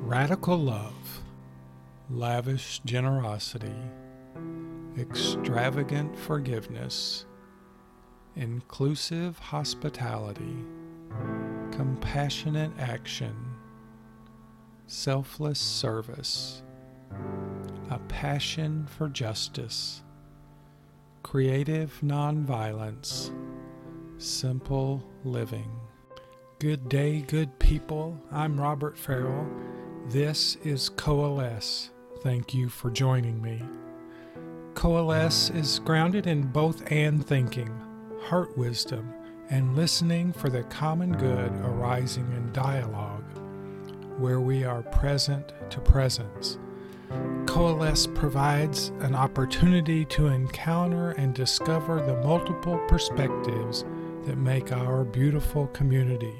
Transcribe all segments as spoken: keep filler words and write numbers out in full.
Radical love, lavish generosity, extravagant forgiveness, inclusive hospitality, compassionate action, selfless service, a passion for justice, creative nonviolence, simple living. Good day, good people. I'm Robert Farrell. This is Coalesce. Thank you for joining me. Coalesce is grounded in both and thinking, heart wisdom, and listening for the common good arising in dialogue, where we are present to presence. Coalesce provides an opportunity to encounter and discover the multiple perspectives that make our beautiful community.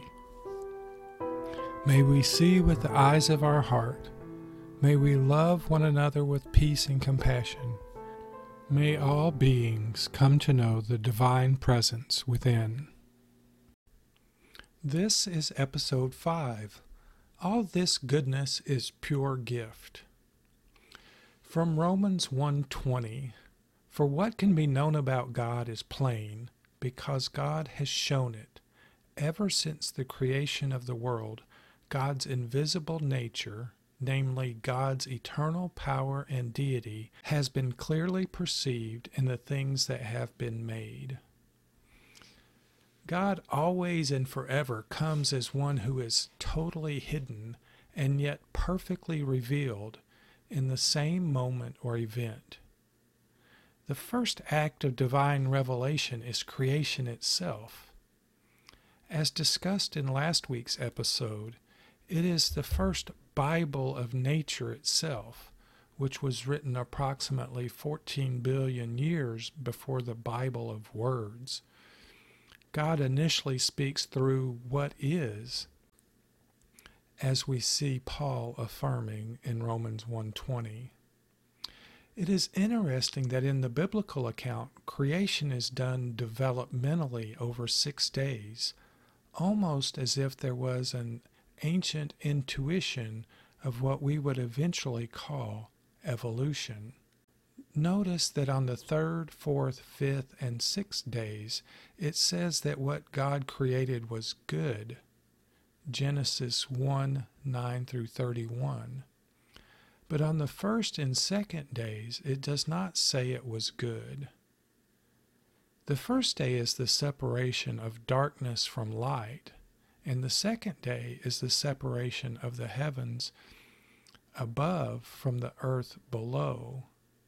May we see with the eyes of our heart. May we love one another with peace and compassion. May all beings come to know the divine presence within. This is episode five. All this goodness is pure gift. From Romans one twenty, for what can be known about God is plain, because God has shown it. Ever since the creation of the world, God's invisible nature, namely God's eternal power and deity, has been clearly perceived in the things that have been made. God always and forever comes as one who is totally hidden and yet perfectly revealed in the same moment or event. The first act of divine revelation is creation itself. As discussed in last week's episode, it is the first Bible of nature itself, which was written approximately fourteen billion years before the Bible of words. God initially speaks through what is, as we see Paul affirming in Romans one twenty. It is interesting that in the biblical account, creation is done developmentally over six days, almost as if there was an ancient intuition of what we would eventually call evolution. Notice that on the third, fourth, fifth, and sixth days, it says that what God created was good. Genesis one, nine through thirty-one. But on the first and second days, it does not say it was good. The first day is the separation of darkness from light, and the second day is the separation of the heavens above from the earth below,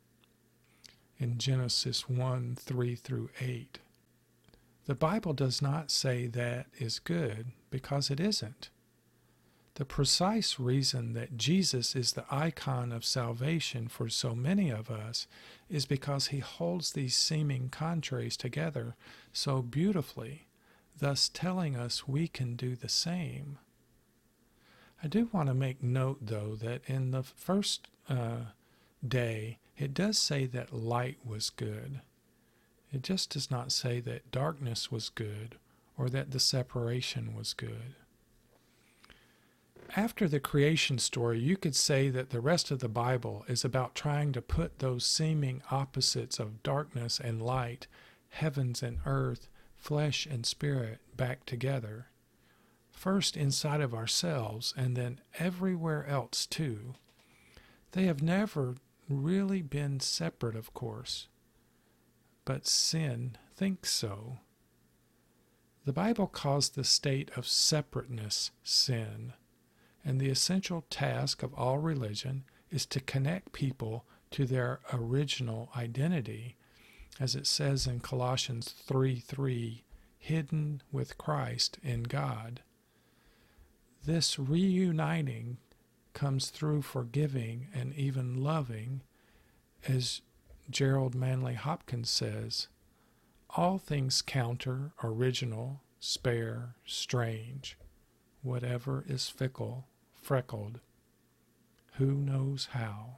in Genesis one, three through eight. The Bible does not say that is good, because it isn't. The precise reason that Jesus is the icon of salvation for so many of us is because he holds these seeming contraries together so beautifully, thus telling us we can do the same. I do want to make note, though, that in the first uh, day, it does say that light was good. It just does not say that darkness was good or that the separation was good. After the creation story, you could say that the rest of the Bible is about trying to put those seeming opposites of darkness and light, heavens and earth, flesh and spirit back together. First inside of ourselves and then everywhere else too. They have never really been separate, of course, but sin thinks so. The Bible calls the state of separateness sin, and the essential task of all religion is to connect people to their original identity, as it says in Colossians three three, hidden with Christ in God. This reuniting comes through forgiving and even loving, as Gerald Manley Hopkins says, all things counter, original, spare, strange, whatever is fickle, freckled, who knows how.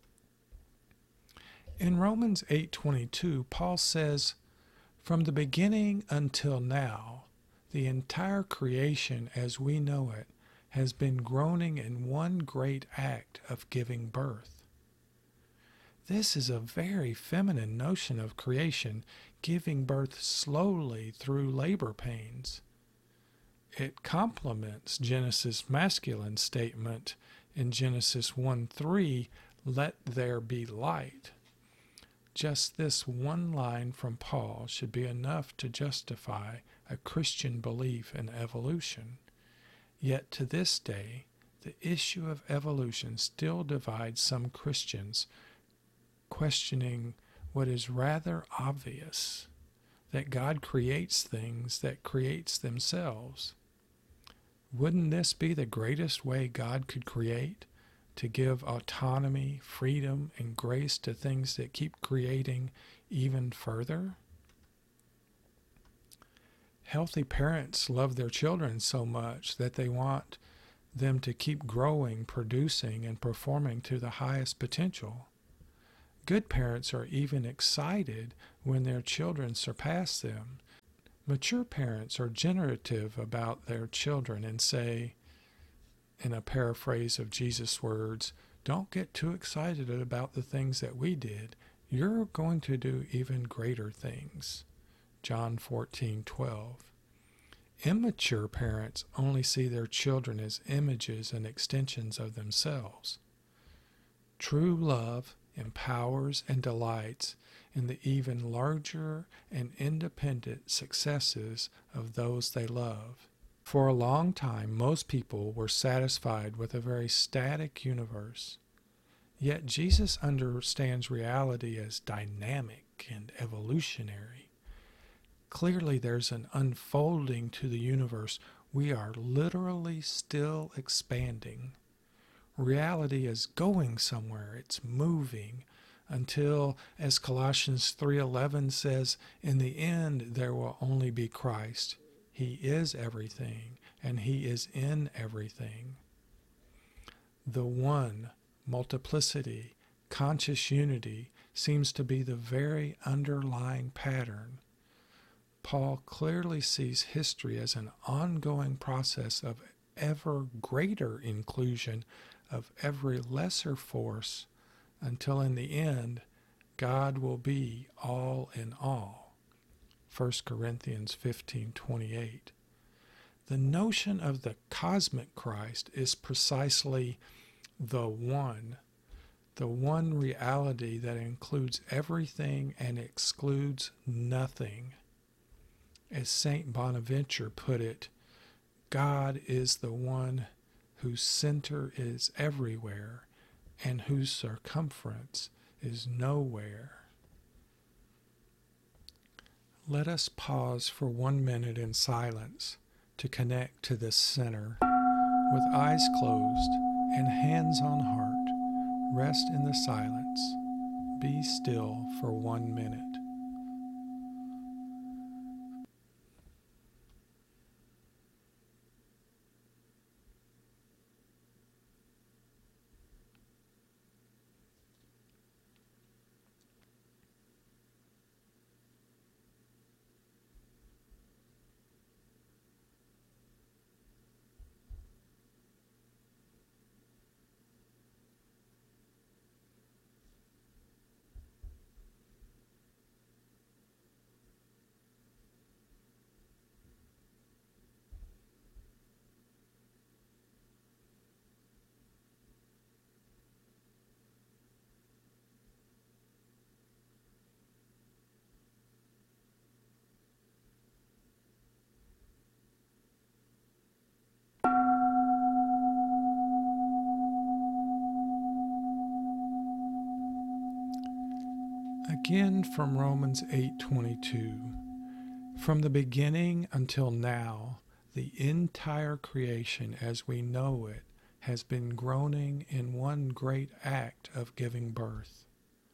In Romans eight twenty-two, Paul says, from the beginning until now, the entire creation as we know it has been groaning in one great act of giving birth. This is a very feminine notion of creation, giving birth slowly through labor pains. It complements Genesis' masculine statement in Genesis one three, "Let there be light." Just this one line from Paul should be enough to justify a Christian belief in evolution. Yet to this day, the issue of evolution still divides some Christians, questioning what is rather obvious, that God creates things that creates themselves. Wouldn't this be the greatest way God could create? To give autonomy, freedom, and grace to things that keep creating even further? Healthy parents love their children so much that they want them to keep growing, producing, and performing to the highest potential. Good parents are even excited when their children surpass them. Mature parents are generative about their children and say, in a paraphrase of Jesus' words, "Don't get too excited about the things that we did. You're going to do even greater things." John fourteen twelve. Immature parents only see their children as images and extensions of themselves. True love empowers and delights in the even larger and independent successes of those they love. For a long time, most people were satisfied with a very static universe. Yet Jesus understands reality as dynamic and evolutionary. Clearly, there's an unfolding to the universe. We are literally still expanding. Reality is going somewhere. It's moving until, as Colossians three eleven says, in the end there will only be Christ. He is everything, and He is in everything. The one, multiplicity, conscious unity seems to be the very underlying pattern. Paul clearly sees history as an ongoing process of ever greater inclusion of every lesser force until in the end, God will be all in all. First Corinthians fifteen twenty-eight. The notion of the cosmic Christ is precisely the one, the one reality that includes everything and excludes nothing. As Saint Bonaventure put it, God is the one whose center is everywhere and whose circumference is nowhere. Let us pause for one minute in silence to connect to this center. With eyes closed and hands on heart, rest in the silence. Be still for one minute. Again from Romans eight twenty-two. From the beginning until now, the entire creation as we know it has been groaning in one great act of giving birth.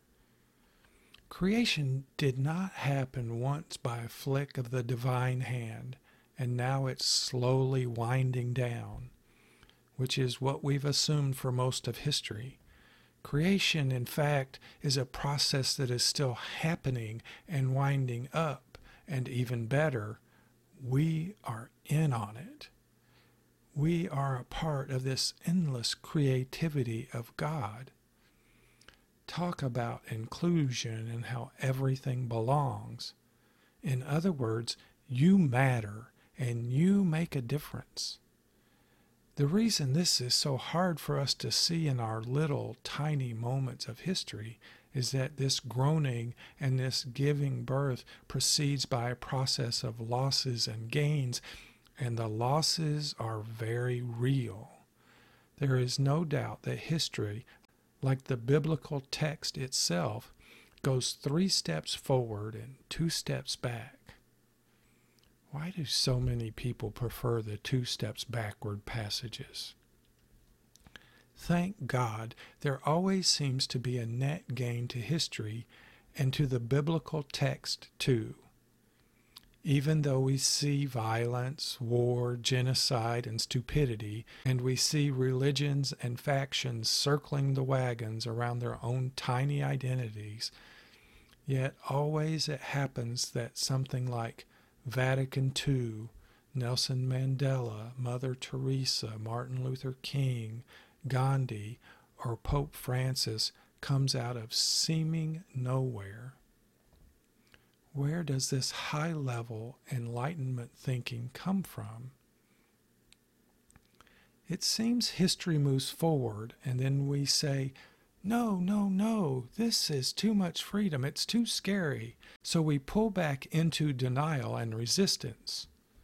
Creation did not happen once by a flick of the divine hand, and now it's slowly winding down, which is what we've assumed for most of history. Creation, in fact, is a process that is still happening and winding up, and even better, we are in on it. We are a part of this endless creativity of God. Talk about inclusion and how everything belongs. In other words, you matter and you make a difference. The reason this is so hard for us to see in our little tiny moments of history is that this groaning and this giving birth proceeds by a process of losses and gains, and the losses are very real. There is no doubt that history, like the biblical text itself, goes three steps forward and two steps back. Why do so many people prefer the two steps backward passages? Thank God, there always seems to be a net gain to history and to the biblical text too. Even though we see violence, war, genocide, and stupidity, and we see religions and factions circling the wagons around their own tiny identities, yet always it happens that something like Vatican Two, Nelson Mandela, Mother Teresa, Martin Luther King, Gandhi, or Pope Francis comes out of seeming nowhere. Where does this high-level Enlightenment thinking come from? It seems history moves forward, and then we say, no, no, no, this is too much freedom, it's too scary. So we pull back into denial and resistance.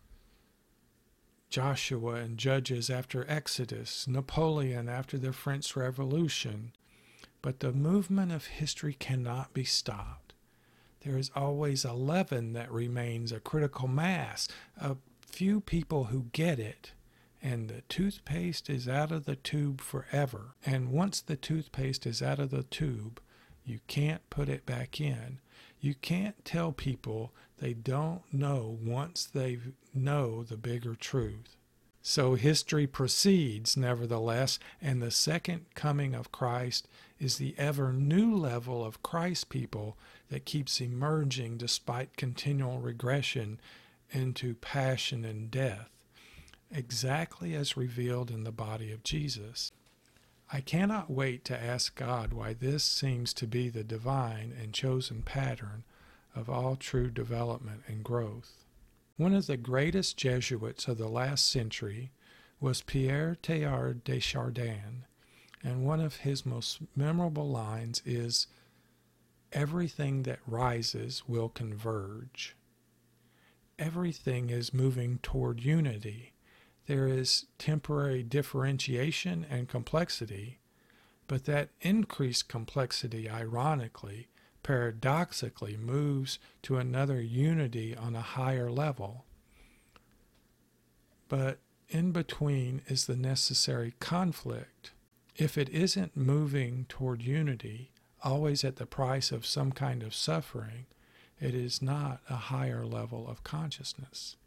Joshua and Judges after Exodus, Napoleon after the French Revolution. But the movement of history cannot be stopped. There is always a leaven that remains a critical mass, a few people who get it, and the toothpaste is out of the tube forever. And once the toothpaste is out of the tube, you can't put it back in. You can't tell people they don't know once they know the bigger truth. So history proceeds, nevertheless, and the second coming of Christ is the ever new level of Christ people that keeps emerging despite continual regression into passion and death, exactly as revealed in the body of Jesus. I cannot wait to ask God why this seems to be the divine and chosen pattern of all true development and growth. One of the greatest Jesuits of the last century was Pierre Teilhard de Chardin, and one of his most memorable lines is, "Everything that rises will converge." Everything is moving toward unity. There is temporary differentiation and complexity, but that increased complexity, ironically, paradoxically, moves to another unity on a higher level. But in between is the necessary conflict. If it isn't moving toward unity, always at the price of some kind of suffering, it is not a higher level of consciousness.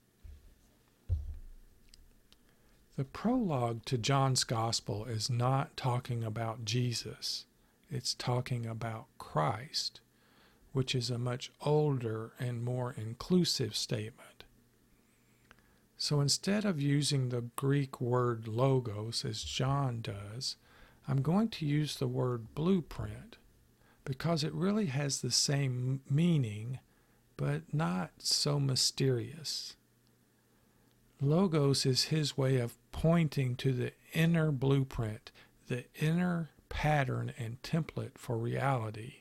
The prologue to John's Gospel is not talking about Jesus. It's talking about Christ, which is a much older and more inclusive statement. So instead of using the Greek word logos as John does, I'm going to use the word blueprint because it really has the same meaning, but not so mysterious. Logos is his way of pointing to the inner blueprint, the inner pattern and template for reality.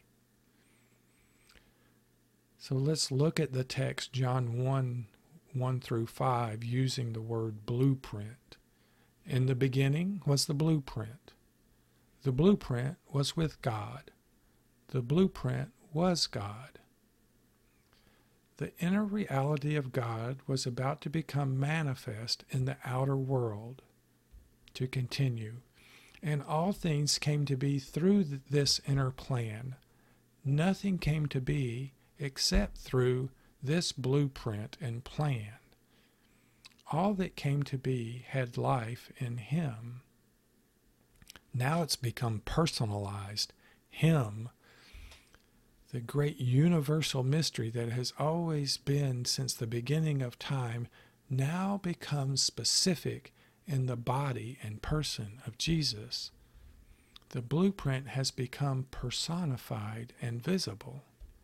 So let's look at the text, John one, one through five, using the word blueprint. In the beginning was the blueprint. The blueprint was with God. The blueprint was God. The inner reality of God was about to become manifest in the outer world. To continue, and all things came to be through this inner plan. Nothing came to be except through this blueprint and plan. All that came to be had life in Him. Now it's become personalized. Him, the great universal mystery that has always been since the beginning of time, now becomes specific in the body and person of Jesus. The blueprint has become personified and visible.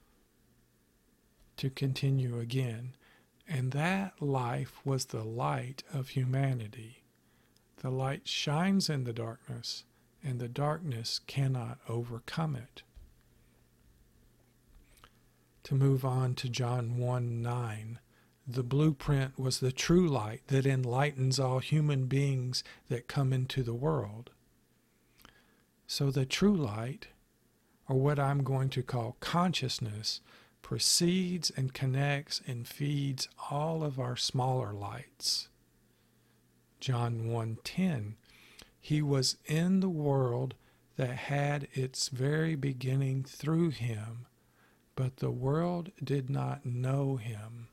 To continue again, and that life was the light of humanity. The light shines in the darkness, and the darkness cannot overcome it. To move on to John one nine, the blueprint was the true light that enlightens all human beings that come into the world. So the true light, or what I'm going to call consciousness, precedes and connects and feeds all of our smaller lights. John one ten, he was in the world that had its very beginning through him, but the world did not know him.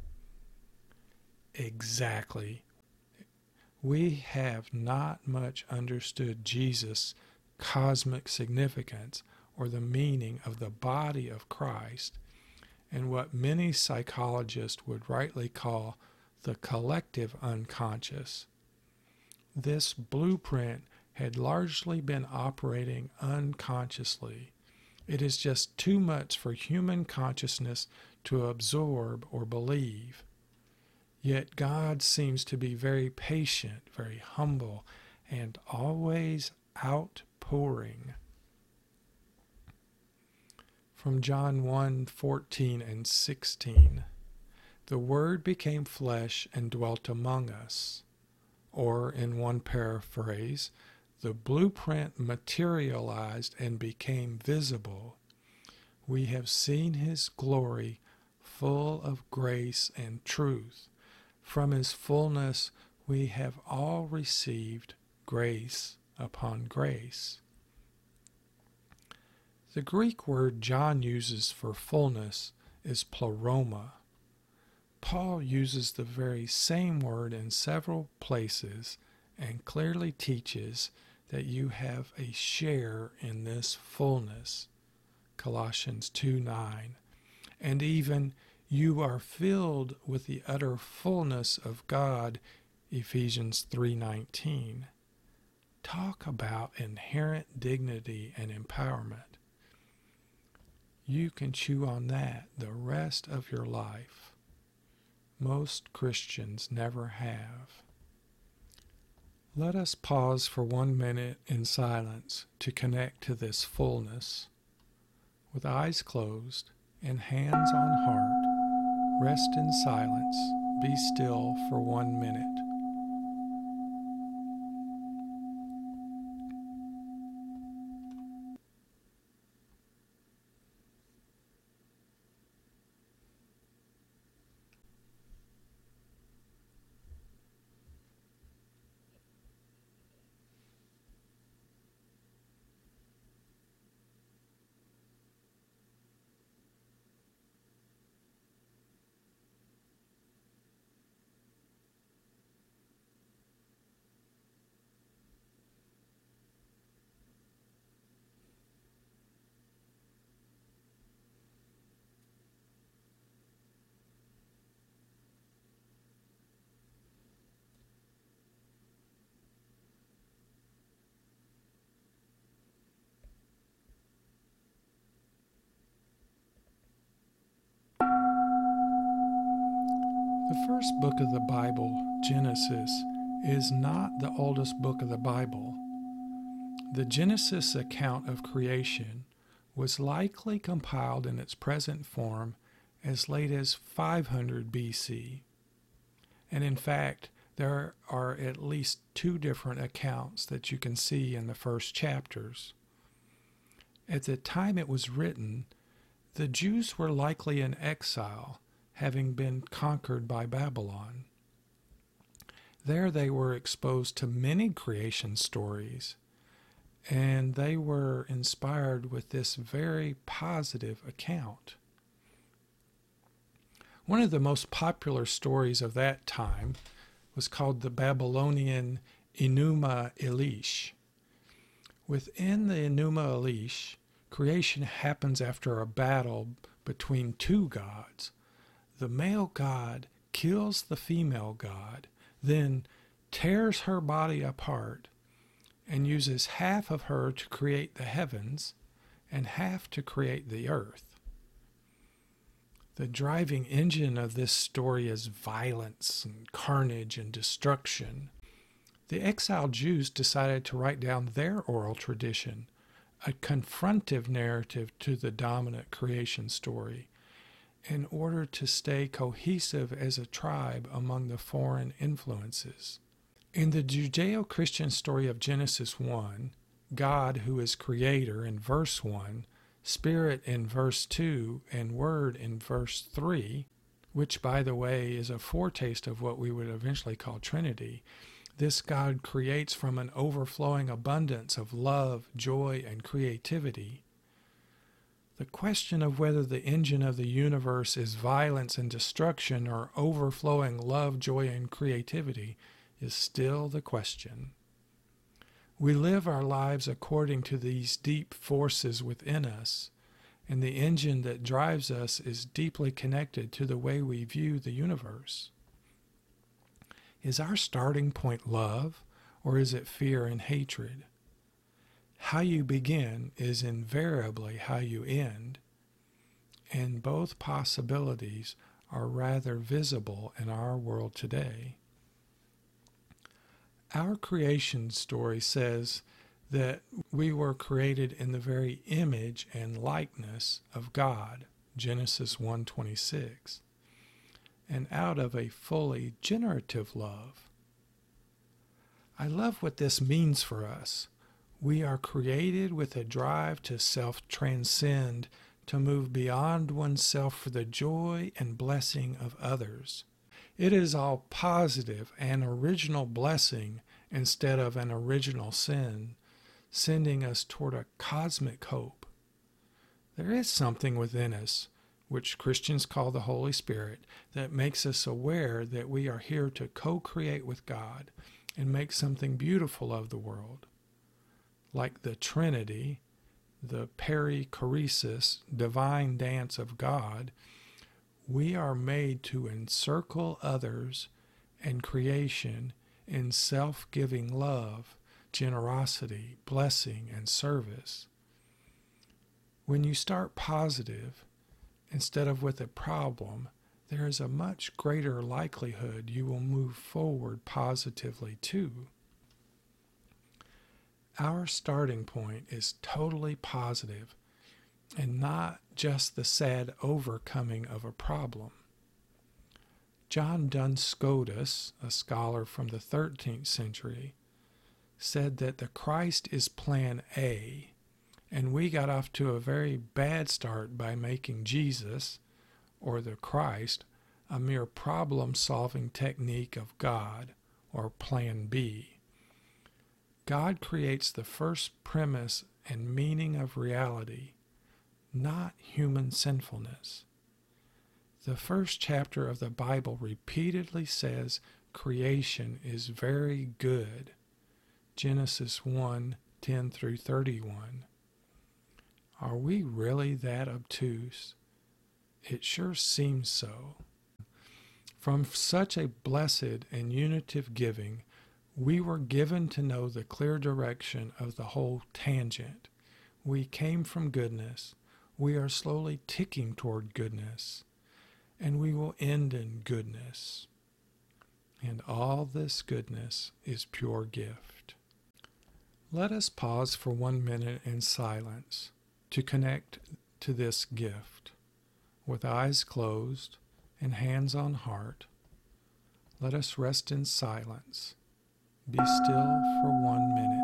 Exactly. We have not much understood Jesus' cosmic significance or the meaning of the body of Christ and what many psychologists would rightly call the collective unconscious. This blueprint had largely been operating unconsciously. It is just too much for human consciousness to absorb or believe. Yet God seems to be very patient, very humble, and always outpouring. From John one fourteen and sixteen, the Word became flesh and dwelt among us. Or, in one paraphrase, the blueprint materialized and became visible. We have seen his glory, full of grace and truth. From his fullness we have all received grace upon grace. The Greek word John uses for fullness is pleroma. Paul uses the very same word in several places and clearly teaches that you have a share in this fullness, Colossians two nine, and even you are filled with the utter fullness of God, Ephesians three nineteen. Talk about inherent dignity and empowerment. You can chew on that the rest of your life. Most Christians never have. Let us pause for one minute in silence to connect to this fullness. With eyes closed and hands on heart, rest in silence. Be still for one minute. The first book of the Bible, Genesis, is not the oldest book of the Bible. The Genesis account of creation was likely compiled in its present form as late as five hundred B C. And in fact, there are at least two different accounts that you can see in the first chapters. At the time it was written, the Jews were likely in exile, having been conquered by Babylon. There they were exposed to many creation stories, and they were inspired with this very positive account. One of the most popular stories of that time was called the Babylonian Enuma Elish. Within the Enuma Elish, creation happens after a battle between two gods. The male god kills the female god, then tears her body apart and uses half of her to create the heavens and half to create the earth. The driving engine of this story is violence and carnage and destruction. The exiled Jews decided to write down their oral tradition, a confrontive narrative to the dominant creation story, in order to stay cohesive as a tribe among the foreign influences. In the Judeo-Christian story of Genesis one, God, who is creator in verse one, Spirit in verse two, and Word in verse three, which, by the way, is a foretaste of what we would eventually call Trinity, this God creates from an overflowing abundance of love, joy, and creativity. The question of whether the engine of the universe is violence and destruction or overflowing love, joy, and creativity is still the question. We live our lives according to these deep forces within us, and the engine that drives us is deeply connected to the way we view the universe. Is our starting point love, or is it fear and hatred? How you begin is invariably how you end, and both possibilities are rather visible in our world today. Our creation story says that we were created in the very image and likeness of God, Genesis one twenty-six, and out of a fully generative love. I love what this means for us. We are created with a drive to self-transcend, to move beyond oneself for the joy and blessing of others. It is all positive and original blessing instead of an original sin, sending us toward a cosmic hope. There is something within us, which Christians call the Holy Spirit, that makes us aware that we are here to co-create with God and make something beautiful of the world. Like the Trinity, the perichoresis, divine dance of God, we are made to encircle others and creation in self-giving love, generosity, blessing, and service. When you start positive, instead of with a problem, there is a much greater likelihood you will move forward positively too. Our starting point is totally positive and not just the sad overcoming of a problem. John Duns Scotus, a scholar from the thirteenth century, said that the Christ is plan A, and we got off to a very bad start by making Jesus, or the Christ, a mere problem-solving technique of God, or plan B. God creates the first premise and meaning of reality, not human sinfulness. The first chapter of the Bible repeatedly says creation is very good. Genesis one, ten through thirty-one. Are we really that obtuse? It sure seems so. From such a blessed and unitive giving, we were given to know the clear direction of the whole tangent. We came from goodness. We are slowly ticking toward goodness. And we will end in goodness. And all this goodness is pure gift. Let us pause for one minute in silence to connect to this gift. With eyes closed and hands on heart, let us rest in silence. Be still for one minute.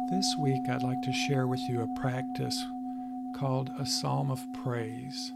This week I'd like to share with you a practice called a Psalm of Praise.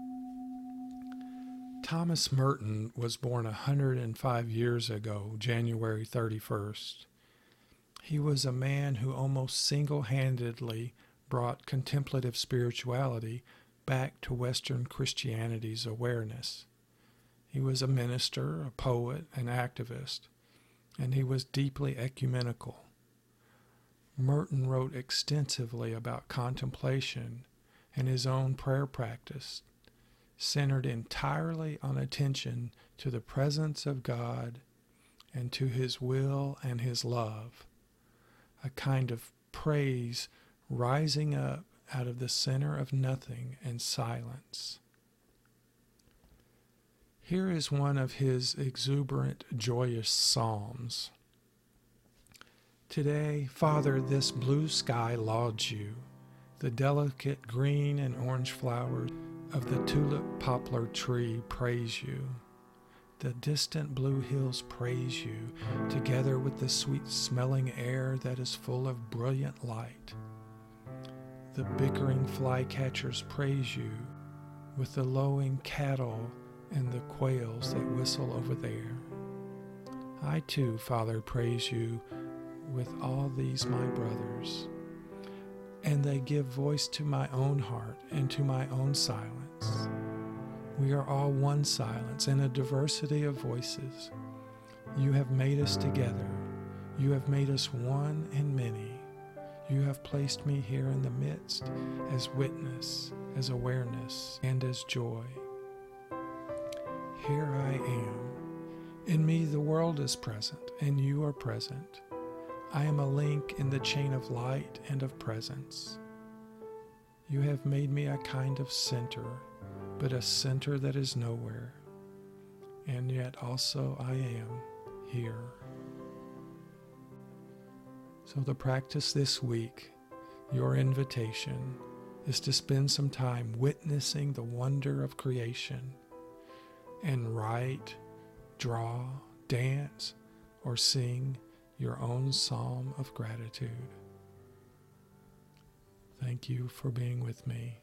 Thomas Merton was born one hundred five years ago, January thirty-first. He was a man who almost single-handedly brought contemplative spirituality back to Western Christianity's awareness. He was a minister, a poet, an activist, and he was deeply ecumenical. Merton wrote extensively about contemplation and his own prayer practice, centered entirely on attention to the presence of God and to His will and His love, a kind of praise rising up out of the center of nothing and silence. Here is one of his exuberant, joyous psalms. Today, Father, this blue sky lauds you. The delicate green and orange flowers of the tulip poplar tree praise you. The distant blue hills praise you, together with the sweet-smelling air that is full of brilliant light. The bickering flycatchers praise you, with the lowing cattle and the quails that whistle over there. I too, Father, praise you with all these my brothers, and they give voice to my own heart and to my own silence. We are all one silence in a diversity of voices. You have made us together. You have made us one and many. You have placed me here in the midst as witness, as awareness, and as joy. Here I am. In me the world is present, and you are present. I am a link in the chain of light and of presence. You have made me a kind of center, but a center that is nowhere. And yet also I am here. So the practice this week, your invitation, is to spend some time witnessing the wonder of creation and write, draw, dance, or sing your own psalm of gratitude. Thank you for being with me.